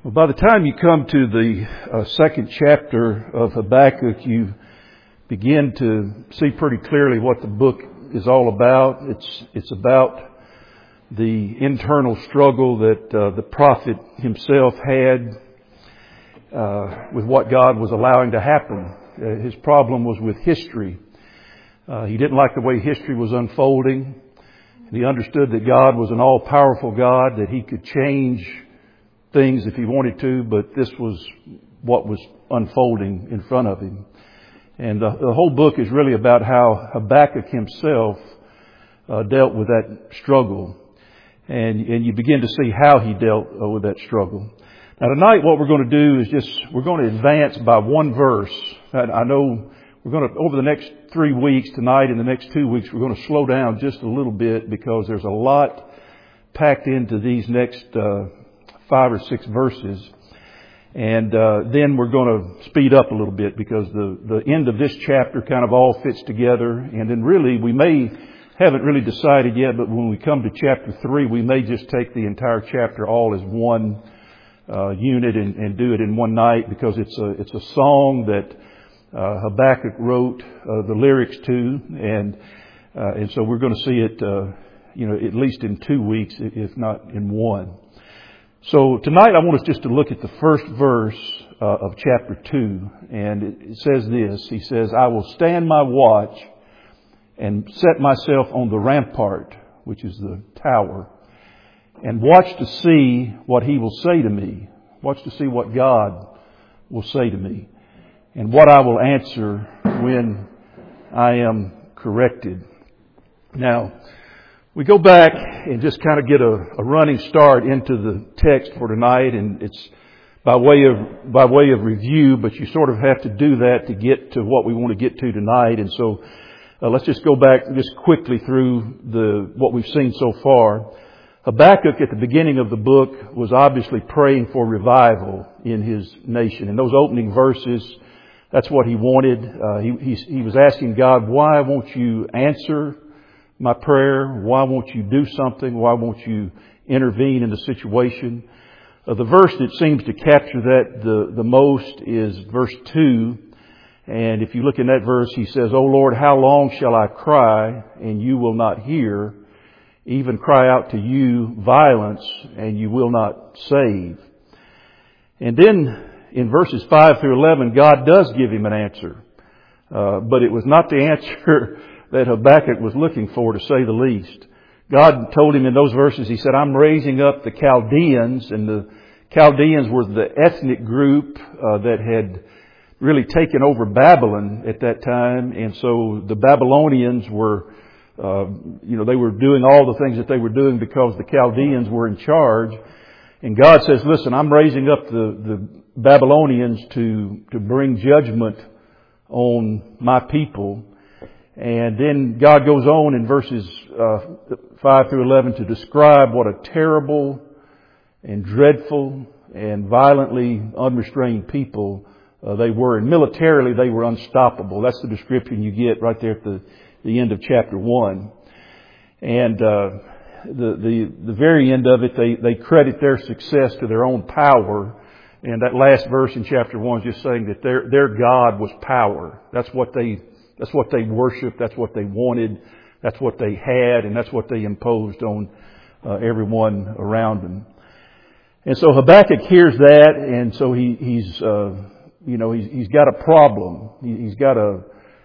Well, by the time you come to the second chapter of Habakkuk, you begin to see pretty clearly what the book is all about. It's about the internal struggle that the prophet himself had with what God was allowing to happen. His problem was with history. He didn't like the way history was unfolding. He understood that God was an all-powerful God, that He could change things if He wanted to, but this was what was unfolding in front of him. And the whole book is really about how Habakkuk himself dealt with that struggle. And you begin to see how he dealt with that struggle. Now tonight what we're going to do is we're going to advance by one verse. I know we're going to, over the next 3 weeks, tonight and the next 2 weeks, we're going to slow down just a little bit because there's a lot packed into these next 5 or 6 verses. And then we're going to speed up a little bit because the end of this chapter kind of all fits together. And then really haven't really decided yet, but when we come to chapter 3, we may just take the entire chapter all as one unit and do it in one night, because it's a song that Habakkuk wrote the lyrics to, and so we're going to see it at least in 2 weeks, if not in one. So tonight I want us just to look at the first verse of chapter 2, and it says this. He says, "I will stand my watch and set myself on the rampart," which is the tower, "and watch to see what He will say to me." Watch to see what God will say to me, and what I will answer when I am corrected. Now, we go back and just kind of get a running start into the text for tonight, and it's by way of review, but you sort of have to do that to get to what we want to get to tonight. And so let's just go back just quickly through what we've seen so far. Habakkuk at the beginning of the book was obviously praying for revival in his nation. In those opening verses, that's what he wanted. He was asking God, "Why won't you answer my prayer? Why won't you do something? Why won't you intervene in the situation?" The verse that seems to capture that the most is verse 2. And if you look in that verse, he says, "O Lord, how long shall I cry and you will not hear? Even cry out to you violence and you will not save." And then in verses 5 through 11, God does give him an answer. But it was not the answer that Habakkuk was looking for, to say the least. God told him in those verses, He said, "I'm raising up the Chaldeans," and the Chaldeans were the ethnic group that had really taken over Babylon at that time. And so the Babylonians were, they were doing all the things that they were doing because the Chaldeans were in charge. And God says, "Listen, I'm raising up the Babylonians to bring judgment on my people." And then God goes on in verses 5 through 11 to describe what a terrible and dreadful and violently unrestrained people they were. And militarily, they were unstoppable. That's the description you get right there at the end of chapter 1. And the very end of it, they credit their success to their own power. And that last verse in chapter 1 is just saying that their God was power. That's what they worshiped. That's what they wanted. That's what they had, and that's what they imposed on everyone around them. And so Habakkuk hears that, and so he's got a problem. He's got a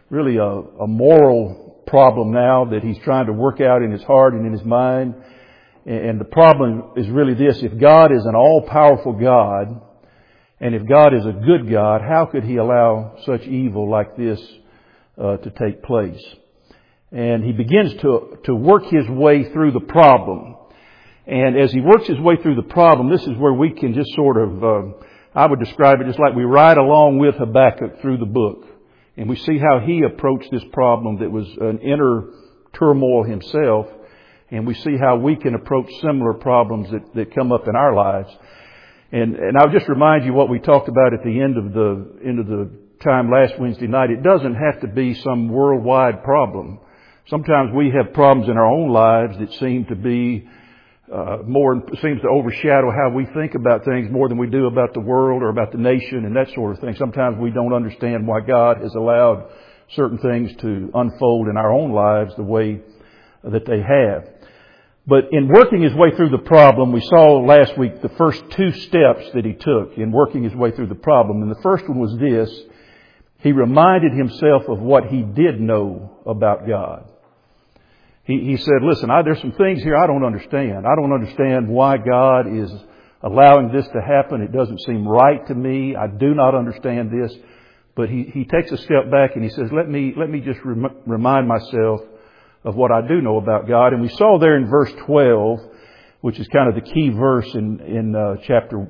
moral problem now that he's trying to work out in his heart and in his mind. And the problem is really this: if God is an all-powerful God, and if God is a good God, how could He allow such evil like this to take place? And he begins to work his way through the problem. And as he works his way through the problem, this is where we can just sort of, I would describe it just like we ride along with Habakkuk through the book. And we see how he approached this problem that was an inner turmoil himself. And we see how we can approach similar problems that come up in our lives. And I'll just remind you what we talked about at the end of the time last Wednesday night. It doesn't have to be some worldwide problem. Sometimes we have problems in our own lives that seem to be seems to overshadow how we think about things more than we do about the world or about the nation and that sort of thing. Sometimes we don't understand why God has allowed certain things to unfold in our own lives the way that they have. But in working his way through the problem, we saw last week the first two steps that he took in working his way through the problem. And the first one was this: he reminded himself of what he did know about God. He said, listen, there's some things here I don't understand. I don't understand why God is allowing this to happen. It doesn't seem right to me. I do not understand this. But he takes a step back and he says, let me just remind myself of what I do know about God. And we saw there in verse 12, which is kind of the key verse in chapter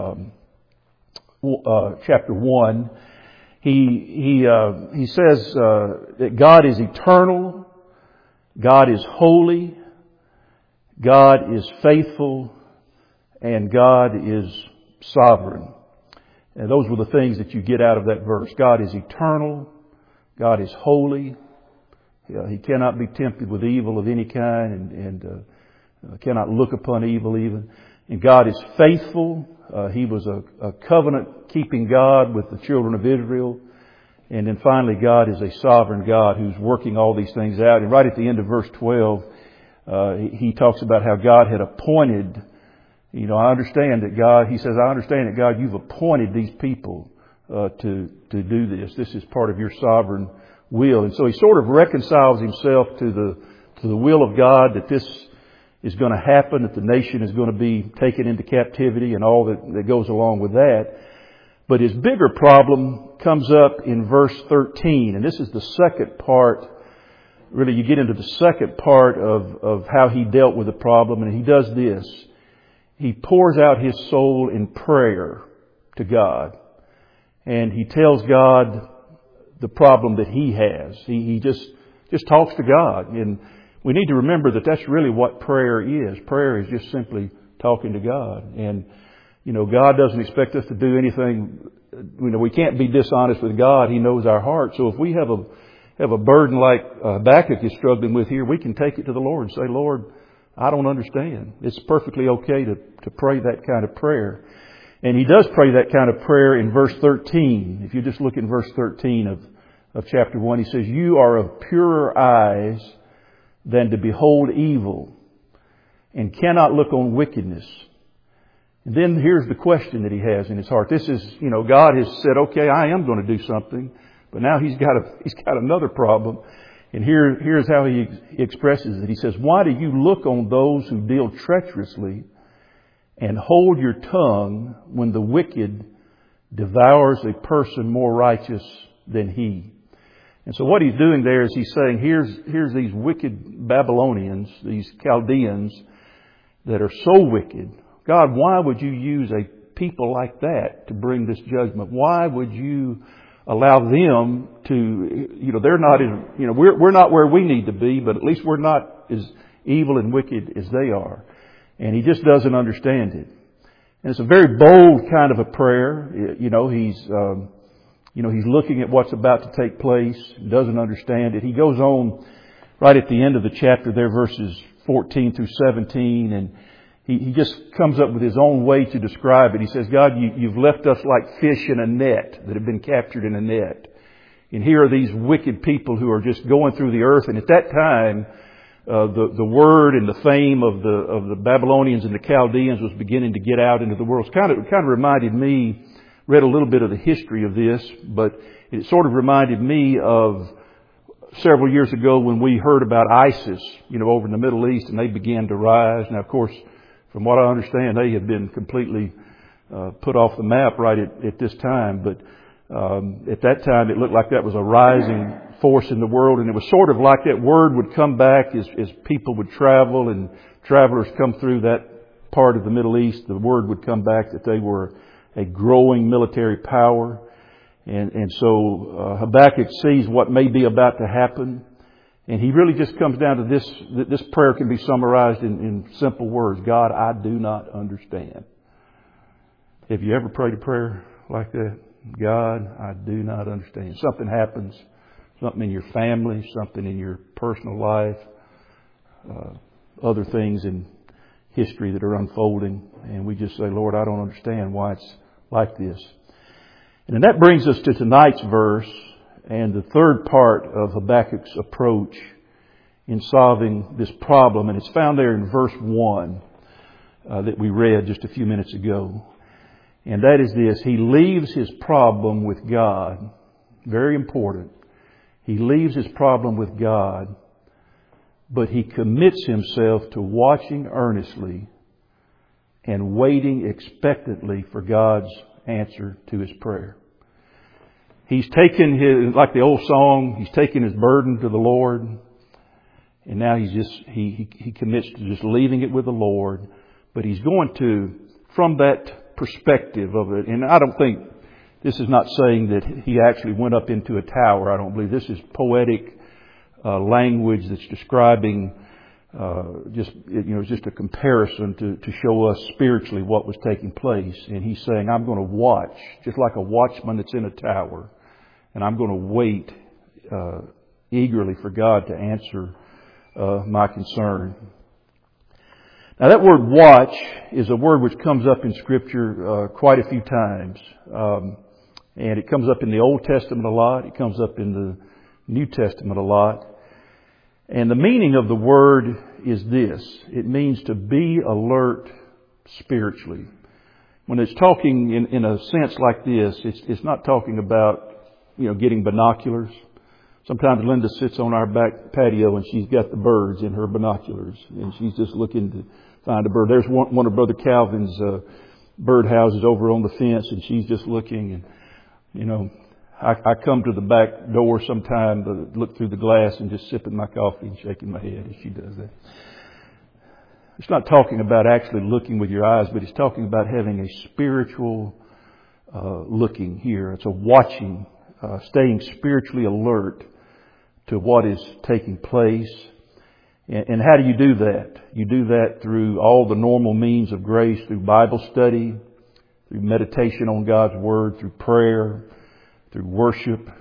1. He says that God is eternal, God is holy, God is faithful, and God is sovereign. And those were the things that you get out of that verse. God is eternal, God is holy. He cannot be tempted with evil of any kind and cannot look upon evil even. And God is faithful. He was a covenant-keeping God with the children of Israel. And then finally, God is a sovereign God who's working all these things out. And right at the end of verse 12, he talks about how God had appointed, I understand that God, he says, I understand that God, you've appointed these people to do this. This is part of your sovereign will. And so he sort of reconciles himself to the will of God, that this is going to happen, that the nation is going to be taken into captivity and all that goes along with that. But his bigger problem comes up in verse 13. And this is the second part. Really, you get into the second part of how he dealt with the problem. And he does this. He pours out his soul in prayer to God. And he tells God the problem that he has. He just talks to God. And we need to remember that that's really what prayer is. Prayer is just simply talking to God. And, God doesn't expect us to do anything. We can't be dishonest with God. He knows our heart. So if we have a burden like Habakkuk is struggling with here, we can take it to the Lord and say, Lord, I don't understand. It's perfectly okay to pray that kind of prayer. And he does pray that kind of prayer in verse 13. If you just look in verse 13 of chapter 1, he says, you are of purer eyes than to behold evil, and cannot look on wickedness. And then here's the question that he has in his heart. This is, God has said, okay, I am going to do something, but now he's got another problem. And here's how he expresses it. He says, why do you look on those who deal treacherously and hold your tongue when the wicked devours a person more righteous than he? And so what he's doing there is he's saying, here's these wicked Babylonians, these Chaldeans that are so wicked. God, why would you use a people like that to bring this judgment? Why would you allow them to, they're not we're not where we need to be, but at least we're not as evil and wicked as they are. And he just doesn't understand it. And it's a very bold kind of a prayer. He's looking at what's about to take place, doesn't understand it. He goes on right at the end of the chapter there, verses 14 through 17, and he just comes up with his own way to describe it. He says, God, you've left us like fish in a net that have been captured in a net. And here are these wicked people who are just going through the earth. And at that time, the word and the fame of the Babylonians and the Chaldeans was beginning to get out into the world. It kind of reminded me, read a little bit of the history of this, but it sort of reminded me of several years ago when we heard about ISIS, over in the Middle East, and they began to rise. Now, of course, from what I understand, they had been completely put off the map right at this time. But at that time, it looked like that was a rising force in the world. And it was sort of like that word would come back as people would travel and travelers come through that part of the Middle East. The word would come back that they were a growing military power. And so Habakkuk sees what may be about to happen. And he really just comes down to this. This prayer can be summarized in simple words. God, I do not understand. Have you ever prayed a prayer like that? God, I do not understand. Something happens. Something in your family. Something in your personal life. Other things in history that are unfolding. And we just say, Lord, I don't understand why it's like this. And then that brings us to tonight's verse and the third part of Habakkuk's approach in solving this problem. And it's found there in verse 1 that we read just a few minutes ago. And that is this: he leaves his problem with God. Very important. He leaves his problem with God, but he commits himself to watching earnestly and waiting expectantly for God's answer to his prayer. He's taken his, like the old song, he's taken his burden to the Lord, and now he commits to just leaving it with the Lord. But he's going to, from that perspective of it, and I don't think, this is not saying that he actually went up into a tower. I don't believe this is poetic language that's describing just a comparison to show us spiritually what was taking place. And he's saying, I'm going to watch, just like a watchman that's in a tower, and I'm going to wait eagerly for God to answer my concern. Now that word watch is a word which comes up in Scripture quite a few times. And it comes up in the Old Testament a lot. It comes up in the New Testament a lot. And the meaning of the word is this: it means to be alert spiritually. When it's talking in a sense like this, it's not talking about, getting binoculars. Sometimes Linda sits on our back patio and she's got the birds in her binoculars and she's just looking to find a bird. There's one of Brother Calvin's bird houses over on the fence, and she's just looking. And I come to the back door sometime to look through the glass and just sipping my coffee and shaking my head as she does that. It's not talking about actually looking with your eyes, but it's talking about having a spiritual looking here. It's a watching, staying spiritually alert to what is taking place. And how do you do that? You do that through all the normal means of grace, through Bible study, through meditation on God's Word, through prayer, through worship,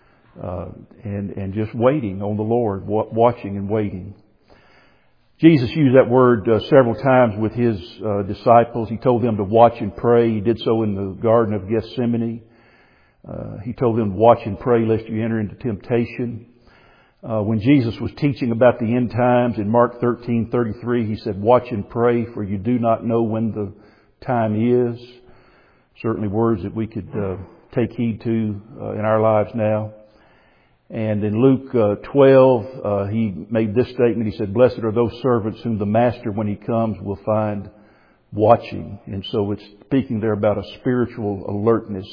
and just waiting on the Lord, watching and waiting. Jesus used that word several times with His disciples. He told them to watch and pray. He did so in the Garden of Gethsemane. He told them to watch and pray lest you enter into temptation. When Jesus was teaching about the end times in Mark 13:33, He said, watch and pray, for you do not know when the time is. Certainly words that we could take heed to in our lives now. And in Luke 12, He made this statement. He said, blessed are those servants whom the master, when he comes, will find watching. And so it's speaking there about a spiritual alertness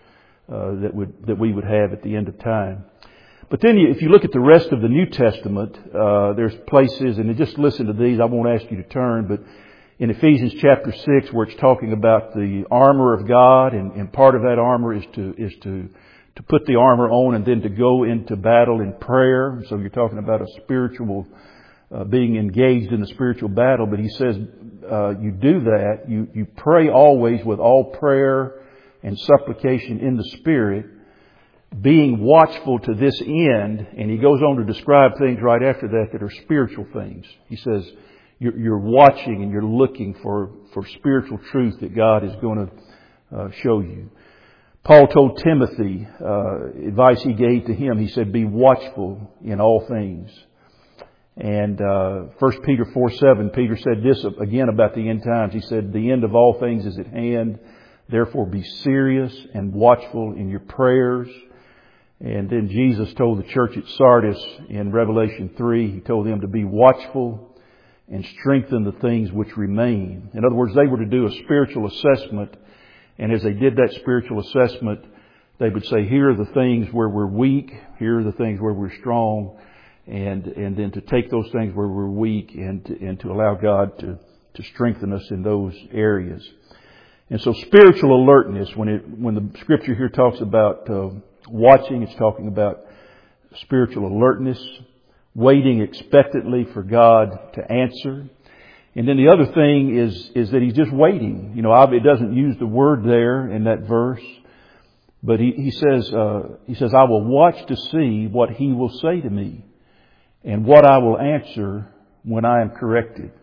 that we would have at the end of time. But then if you look at the rest of the New Testament, there's places, and just listen to these, I won't ask you to turn, but in Ephesians chapter 6, where it's talking about the armor of God, and part of that armor is to put the armor on and then to go into battle in prayer. So you're talking about a spiritual, being engaged in the spiritual battle. But he says, you do that, you pray always with all prayer and supplication in the Spirit, being watchful to this end. And he goes on to describe things right after that are spiritual things. He says, you're watching and you're looking for spiritual truth that God is going to show you. Paul told Timothy, advice he gave to him, he said, be watchful in all things. And 1 Peter 4:7, Peter said this again about the end times. He said, the end of all things is at hand. Therefore be serious and watchful in your prayers. And then Jesus told the church at Sardis in Revelation 3, He told them to be watchful and strengthen the things which remain. In other words, they were to do a spiritual assessment. And as they did that spiritual assessment, they would say, here are the things where we're weak. Here are the things where we're strong. And then to take those things where we're weak and to allow God to strengthen us in those areas. And so spiritual alertness, when the Scripture here talks about watching, it's talking about spiritual alertness, waiting expectantly for God to answer. And then the other thing is that He's just waiting. It doesn't use the word there in that verse, but he says, I will watch to see what He will say to me and what I will answer when I am corrected.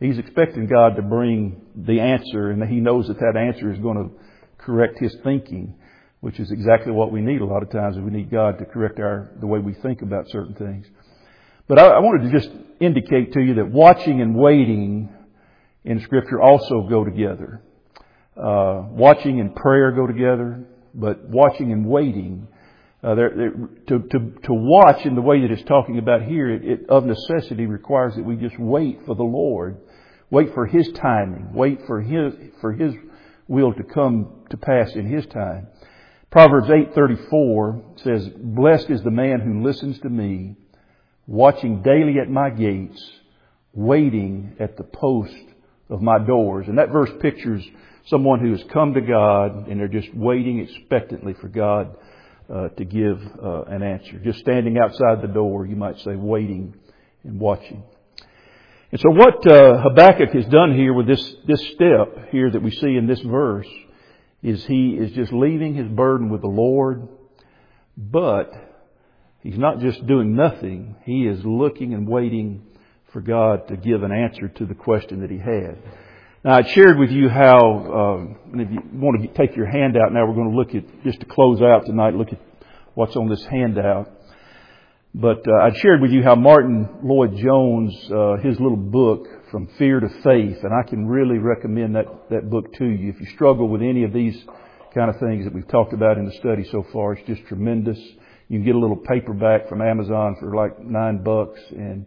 He's expecting God to bring the answer, and he knows that that answer is going to correct his thinking, which is exactly what we need a lot of times. We need God to correct the way we think about certain things. But I wanted to just indicate to you that watching and waiting in Scripture also go together. Watching and prayer go together, but watching and waiting, to watch in the way that it's talking about here, it of necessity requires that we just wait for the Lord, wait for His timing, wait for His will to come to pass in His time. Proverbs 8:34 says, "Blessed is the man who listens to me, watching daily at my gates, waiting at the post of my doors." And that verse pictures someone who has come to God and they're just waiting expectantly for God to give an answer. Just standing outside the door, you might say, waiting and watching. And so what Habakkuk has done here with this step here that we see in this verse is he is just leaving his burden with the Lord, but he's not just doing nothing. He is looking and waiting for God to give an answer to the question that he had. Now, I shared with you how, and if you want to take your handout now, we're going to look at, just to close out tonight, look at what's on this handout. But I shared with you how Martin Lloyd-Jones, his little book, From Fear to Faith, and I can really recommend that book to you. If you struggle with any of these kind of things that we've talked about in the study so far, it's just tremendous. You can get a little paperback from Amazon for like $9, and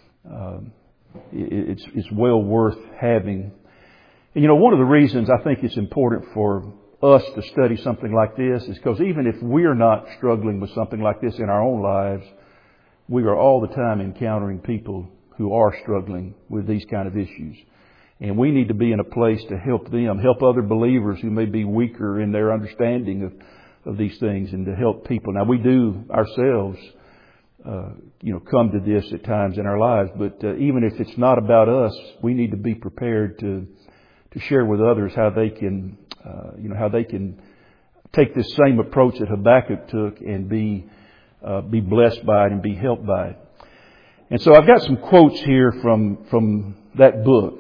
it's well worth having. And you know, one of the reasons I think it's important for us to study something like this is because even if we're not struggling with something like this in our own lives, we are all the time encountering people who are struggling with these kind of issues. And we need to be in a place to help them, help other believers who may be weaker in their understanding of these things, and to help people. Now, we do ourselves, come to this at times in our lives, but even if it's not about us, we need to be prepared to share with others how they can, take this same approach that Habakkuk took and be blessed by it and be helped by it. And so I've got some quotes here from that book,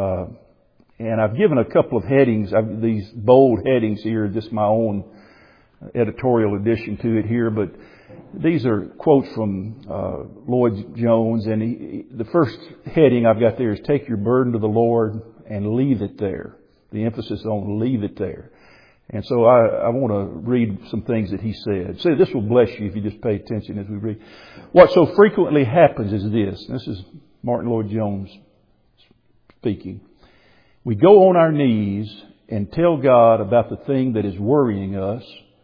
and I've given a couple of headings. These bold headings here, just my own editorial addition to it here, but these are quotes from Lloyd-Jones, and the first heading I've got there is "Take your burden to the Lord and leave it there." The emphasis on leave it there. And so I want to read some things that he said. So this will bless you if you just pay attention as we read. What so frequently happens is this. This is Martin Lloyd-Jones speaking. We go on our knees and tell God about the thing that is worrying us.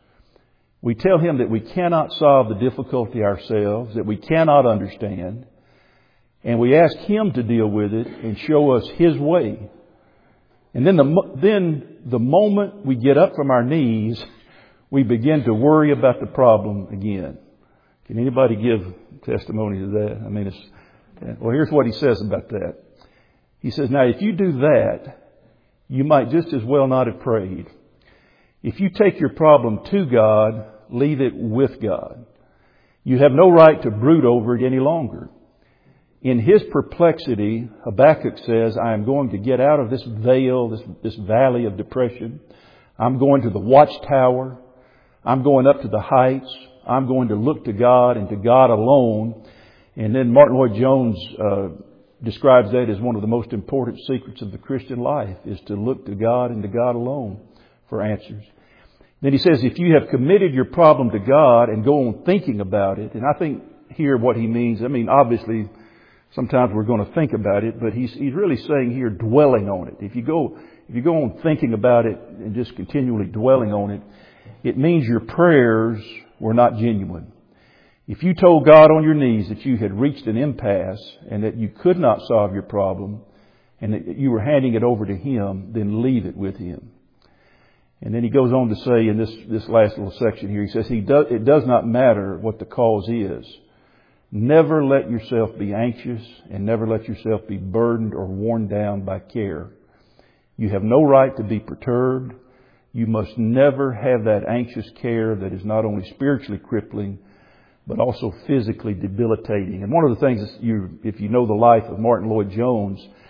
We tell Him that we cannot solve the difficulty ourselves, that we cannot understand. And we ask Him to deal with it and show us His way. And then the moment we get up from our knees, we begin to worry about the problem again. Can anybody give testimony to that? I mean, well, here's what he says about that. He says, now, if you do that, you might just as well not have prayed. If you take your problem to God, leave it with God. You have no right to brood over it any longer. In his perplexity, Habakkuk says, I am going to get out of this vale, this valley of depression. I'm going to the watchtower. I'm going up to the heights. I'm going to look to God and to God alone. And then Martin Lloyd-Jones describes that as one of the most important secrets of the Christian life, is to look to God and to God alone for answers. Then he says, if you have committed your problem to God and go on thinking about it, and I think here what he means, obviously, sometimes we're going to think about it, but he's really saying here dwelling on it. If you go on thinking about it and just continually dwelling on it, it means your prayers were not genuine. If you told God on your knees that you had reached an impasse and that you could not solve your problem and that you were handing it over to Him, then leave it with Him. And then he goes on to say in this last little section here, he says, it does not matter what the cause is. Never let yourself be anxious and never let yourself be burdened or worn down by care. You have no right to be perturbed. You must never have that anxious care that is not only spiritually crippling, but also physically debilitating. And one of the things, if you know the life of Martin Lloyd-Jones,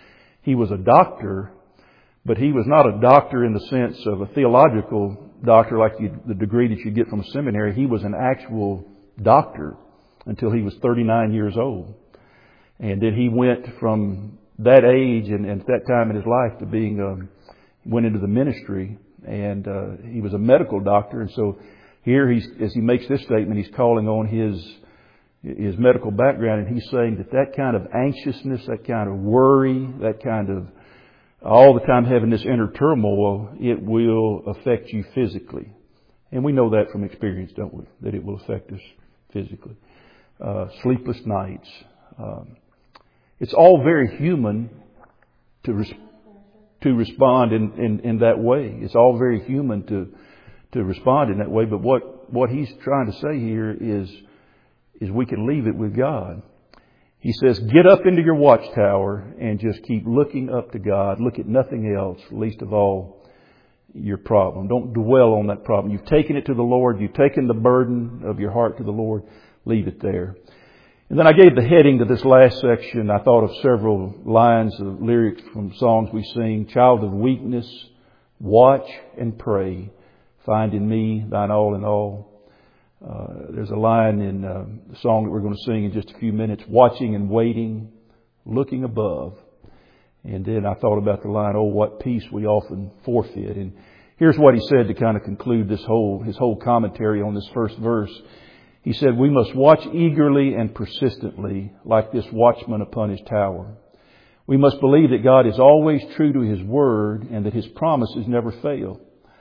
He was a doctor, but he was not a doctor in the sense of a theological doctor like the degree that you get from a seminary. He was an actual doctor until he was 39 years old. And then he went from that age and at that time in his life to being, went into the ministry, and he was a medical doctor. And so here as he makes this statement, he's calling on his medical background, and he's saying that kind of anxiousness, that kind of worry, that kind of all the time having this inner turmoil, it will affect you physically. And we know that from experience, don't we? That it will affect us physically. Sleepless nights. It's all very human to respond in that way. It's all very human to respond in that way. But what he's trying to say here is we can leave it with God. He says, get up into your watchtower and just keep looking up to God. Look at nothing else, least of all your problem. Don't dwell on that problem. You've taken it to the Lord. You've taken the burden of your heart to the Lord. Leave it there. And then I gave the heading to this last section. I thought of several lines of lyrics from songs we sing. Child of weakness, watch and pray. Find in me thine all in all. There's a line in the song that we're going to sing in just a few minutes. Watching and waiting, looking above. And then I thought about the line, oh, what peace we often forfeit. And here's what he said to kind of conclude his whole commentary on this first verse. He said, we must watch eagerly and persistently like this watchman upon his tower. We must believe that God is always true to His Word and that His promises never fail.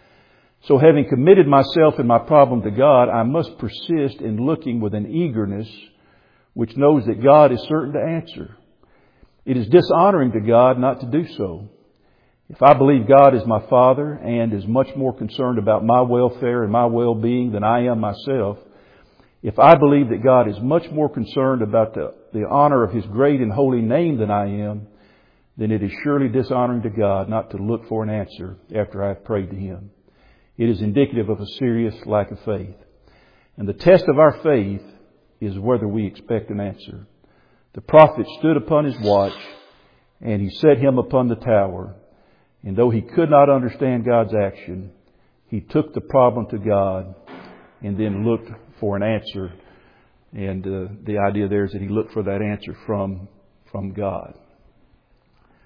So having committed myself and my problem to God, I must persist in looking with an eagerness which knows that God is certain to answer. It is dishonoring to God not to do so. If I believe God is my Father and is much more concerned about my welfare and my well-being than I am myself, if I believe that God is much more concerned about the honor of His great and holy name than I am, then it is surely dishonoring to God not to look for an answer after I have prayed to Him. It is indicative of a serious lack of faith. And the test of our faith is whether we expect an answer. The prophet stood upon his watch, and he set him upon the tower. And though he could not understand God's action, he took the problem to God and then looked for an answer. And the idea there is that he looked for that answer from God.